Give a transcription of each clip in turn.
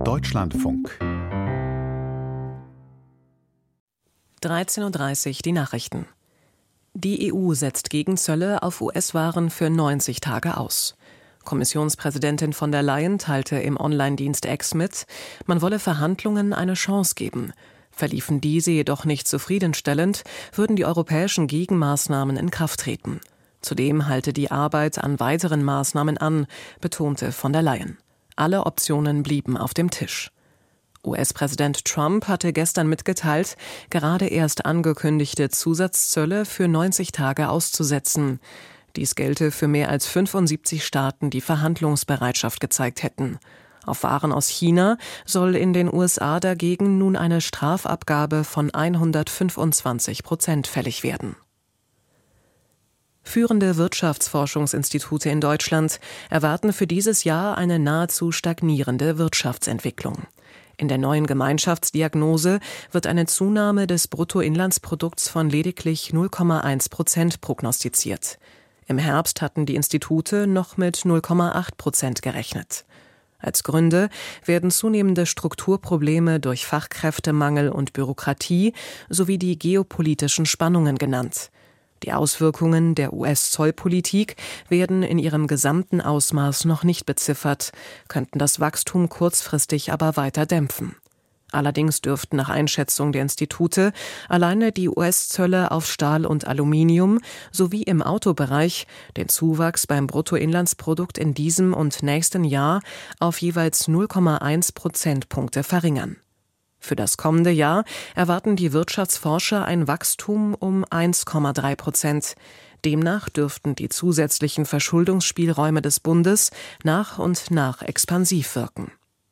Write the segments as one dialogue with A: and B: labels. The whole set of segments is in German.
A: Deutschlandfunk
B: 13:30 Uhr die Nachrichten. Die EU setzt Gegenzölle auf US-Waren für 90 Tage aus. Kommissionspräsidentin von der Leyen teilte im Online-Dienst X mit, man wolle Verhandlungen eine Chance geben. Verliefen diese jedoch nicht zufriedenstellend, würden die europäischen Gegenmaßnahmen in Kraft treten. Zudem halte die Arbeit an weiteren Maßnahmen an, betonte von der Leyen. Alle Optionen blieben auf dem Tisch. US-Präsident Trump hatte gestern mitgeteilt, gerade erst angekündigte Zusatzzölle für 90 Tage auszusetzen. Dies gelte für mehr als 75 Staaten, die Verhandlungsbereitschaft gezeigt hätten. Auf Waren aus China soll in den USA dagegen nun eine Strafabgabe von 125% fällig werden. Führende Wirtschaftsforschungsinstitute in Deutschland erwarten für dieses Jahr eine nahezu stagnierende Wirtschaftsentwicklung. In der neuen Gemeinschaftsdiagnose wird eine Zunahme des Bruttoinlandsprodukts von lediglich 0,1% prognostiziert. Im Herbst hatten die Institute noch mit 0,8% gerechnet. Als Gründe werden zunehmende Strukturprobleme durch Fachkräftemangel und Bürokratie sowie die geopolitischen Spannungen genannt. Die Auswirkungen der US-Zollpolitik werden in ihrem gesamten Ausmaß noch nicht beziffert, könnten das Wachstum kurzfristig aber weiter dämpfen. Allerdings dürften nach Einschätzung der Institute alleine die US-Zölle auf Stahl und Aluminium sowie im Autobereich den Zuwachs beim Bruttoinlandsprodukt in diesem und nächsten Jahr auf jeweils 0,1 Prozentpunkte verringern. Für das kommende Jahr erwarten die Wirtschaftsforscher ein Wachstum um 1,3%. Demnach dürften die zusätzlichen Verschuldungsspielräume des Bundes nach und nach expansiv wirken.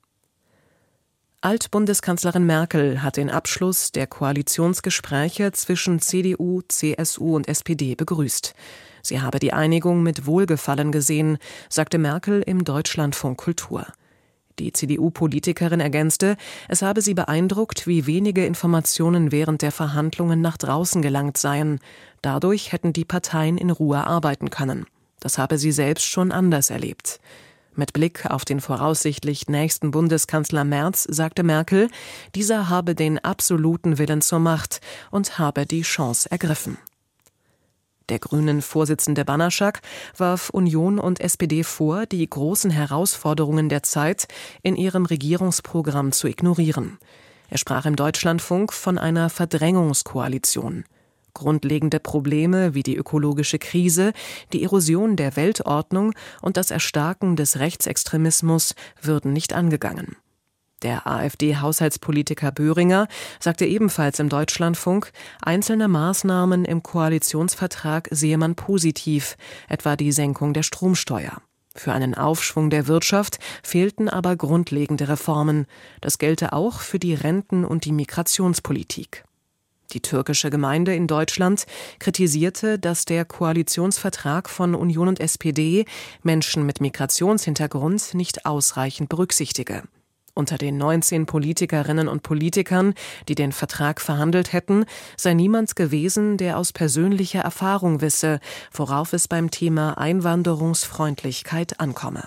B: Altbundeskanzlerin Merkel hat den Abschluss der Koalitionsgespräche zwischen CDU, CSU und SPD begrüßt. Sie habe die Einigung mit Wohlgefallen gesehen, sagte Merkel im Deutschlandfunk Kultur. Die CDU-Politikerin ergänzte, es habe sie beeindruckt, wie wenige Informationen während der Verhandlungen nach draußen gelangt seien. Dadurch hätten die Parteien in Ruhe arbeiten können. Das habe sie selbst schon anders erlebt. Mit Blick auf den voraussichtlich nächsten Bundeskanzler Merz sagte Merkel, dieser habe den absoluten Willen zur Macht und habe die Chance ergriffen. Der Grünen-Vorsitzende Banaschak warf Union und SPD vor, die großen Herausforderungen der Zeit in ihrem Regierungsprogramm zu ignorieren. Er sprach im Deutschlandfunk von einer Verdrängungskoalition. Grundlegende Probleme wie die ökologische Krise, die Erosion der Weltordnung und das Erstarken des Rechtsextremismus würden nicht angegangen. Der AfD-Haushaltspolitiker Böhringer sagte ebenfalls im Deutschlandfunk, einzelne Maßnahmen im Koalitionsvertrag sehe man positiv, etwa die Senkung der Stromsteuer. Für einen Aufschwung der Wirtschaft fehlten aber grundlegende Reformen. Das gelte auch für die Renten- und die Migrationspolitik. Die türkische Gemeinde in Deutschland kritisierte, dass der Koalitionsvertrag von Union und SPD Menschen mit Migrationshintergrund nicht ausreichend berücksichtige. Unter den 19 Politikerinnen und Politikern, die den Vertrag verhandelt hätten, sei niemand gewesen, der aus persönlicher Erfahrung wisse, worauf es beim Thema Einwanderungsfreundlichkeit ankomme.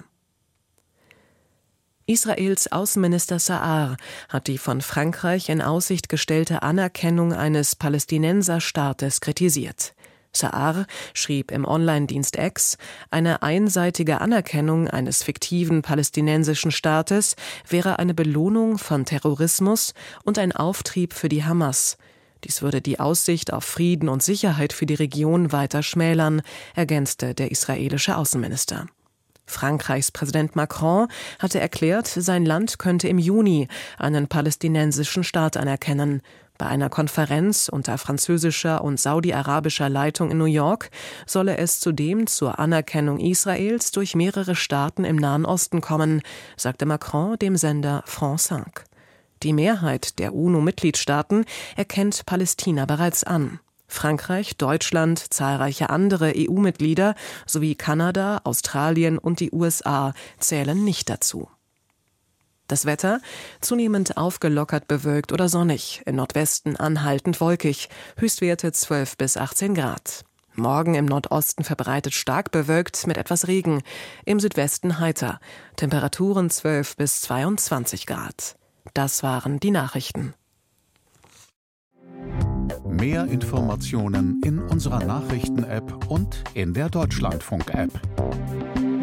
B: Israels Außenminister Sa'ar hat die von Frankreich in Aussicht gestellte Anerkennung eines Palästinenserstaates kritisiert. Sa'ar schrieb im Online-Dienst X, eine einseitige Anerkennung eines fiktiven palästinensischen Staates wäre eine Belohnung von Terrorismus und ein Auftrieb für die Hamas. Dies würde die Aussicht auf Frieden und Sicherheit für die Region weiter schmälern, ergänzte der israelische Außenminister. Frankreichs Präsident Macron hatte erklärt, sein Land könnte im Juni einen palästinensischen Staat anerkennen. Bei einer Konferenz unter französischer und saudi-arabischer Leitung in New York solle es zudem zur Anerkennung Israels durch mehrere Staaten im Nahen Osten kommen, sagte Macron dem Sender France 5. Die Mehrheit der UNO-Mitgliedstaaten erkennt Palästina bereits an. Frankreich, Deutschland, zahlreiche andere EU-Mitglieder sowie Kanada, Australien und die USA zählen nicht dazu. Das Wetter: zunehmend aufgelockert bewölkt oder sonnig, im Nordwesten anhaltend wolkig, Höchstwerte 12 bis 18 Grad. Morgen im Nordosten verbreitet stark bewölkt mit etwas Regen, im Südwesten heiter. Temperaturen 12 bis 22 Grad. Das waren die Nachrichten.
A: Mehr Informationen in unserer Nachrichten-App und in der Deutschlandfunk-App.